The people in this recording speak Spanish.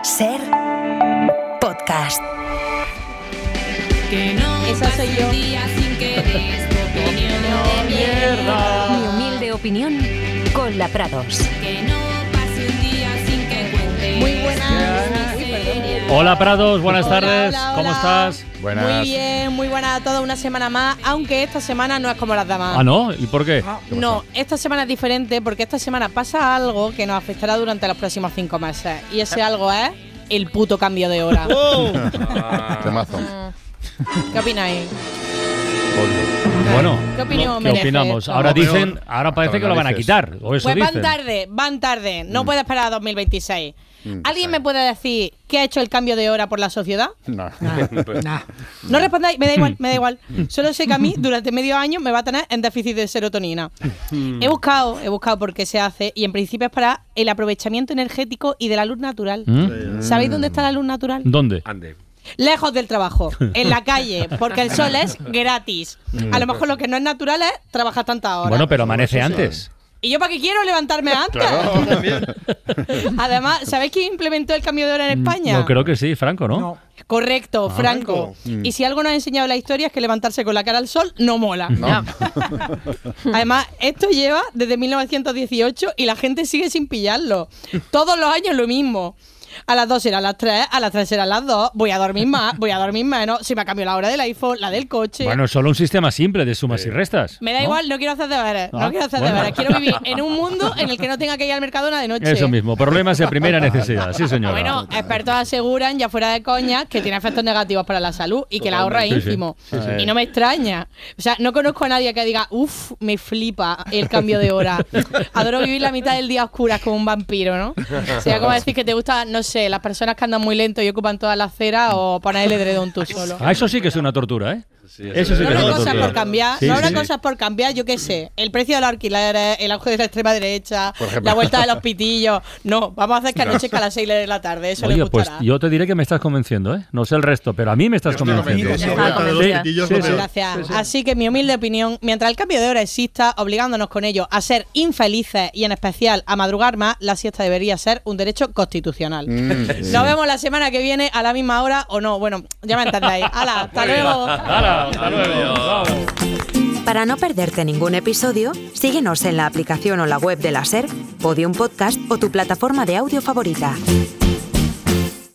Ser podcast. Que no Esa soy yo. un día sin que des tu opinión. Mi humilde opinión con la Prados. Que no pase un día sin que cuente. Muy buenas. Hola Prados, buenas Hola, tardes, hola, ¿cómo hola. estás? Muy bien, muy buena a todos, una semana más, aunque esta semana no es como las demás. Ah, ¿no? ¿Y por qué? No, esta semana es diferente porque esta semana pasa algo que nos afectará durante los próximos 5 meses. Y ese algo es el puto cambio de hora. Temazo. ¿Qué opináis? Bueno, ¿Qué opinión ¿qué merece opinamos? esto? Ahora dicen, ahora parece que lo van a narices. quitar, o eso Pues dicen. van tarde. No puede esperar a 2026. ¿Alguien me puede decir qué ha hecho el cambio de hora por la sociedad? No. No respondáis, me da igual. Solo sé que a mí durante medio año me va a tener en déficit de serotonina. He buscado por qué se hace y en principio es para el aprovechamiento energético y de la luz natural. ¿Sabéis dónde está la luz natural? ¿Dónde? Lejos del trabajo, en la calle, porque el sol es gratis. A lo mejor lo que no es natural es trabajar tantas horas. Bueno, pero amanece antes. ¿Y yo para qué quiero levantarme antes? Además, ¿sabéis quién implementó el cambio de hora en España? No, creo que sí, Franco, ¿no? Correcto, Franco. Y si algo nos ha enseñado la historia es que levantarse con la cara al sol no mola. Además, esto lleva desde 1918 y la gente sigue sin pillarlo. Todos los años lo mismo. A las 2 eran las 3, a las 3 eran las 2, voy a dormir más, voy a dormir menos, si me cambio la hora del iPhone, la del coche. Bueno, es solo un sistema simple de sumas y restas. Me da ¿no? igual, no quiero hacer deberes, Ah, no quiero hacer bueno. deberes. Quiero vivir en un mundo en el que no tenga que ir al Mercadona de noche. Eso mismo, problemas de primera necesidad, sí señora. Bueno, expertos aseguran, ya fuera de coña, que tiene efectos negativos para la salud y que la ahorra es Sí, sí. ínfimo. Y no me extraña. O sea, no conozco a nadie que diga, uff, me flipa el cambio de hora. Adoro vivir la mitad del día a oscuras como un vampiro, ¿no? O sea, como decir que te gusta, no sé, las personas que andan muy lento y ocupan toda la acera o poner el edredón tú solo. Ah, eso sí que es una tortura, ¿eh? Eso sí No que es habrá una cosas tortura. por cambiar, Sí, no habrá sí. cosas por cambiar, yo qué sé. El precio de los alquileres, el auge de la extrema derecha, Por ejemplo. la vuelta de los pitillos. No, vamos a hacer que anochezca a las 6 de la tarde, eso Oye, les pues gustará. yo te diré que me estás convenciendo, ¿eh? No sé el resto, pero a mí me estás convenciendo. Sí, Gracias. Así que mi humilde opinión, mientras el cambio de hora exista, obligándonos con ello a ser infelices y en especial a madrugar más, la siesta debería ser un derecho constitucional. Nos vemos la semana que viene a la misma hora o no. Bueno, ya me entendéis. ¡Hala! ¡Hasta luego! ¡Hala! ¡Hasta luego! Vamos. Para no perderte ningún episodio, síguenos en la aplicación o la web de la Ser, Podium Podcast o tu plataforma de audio favorita.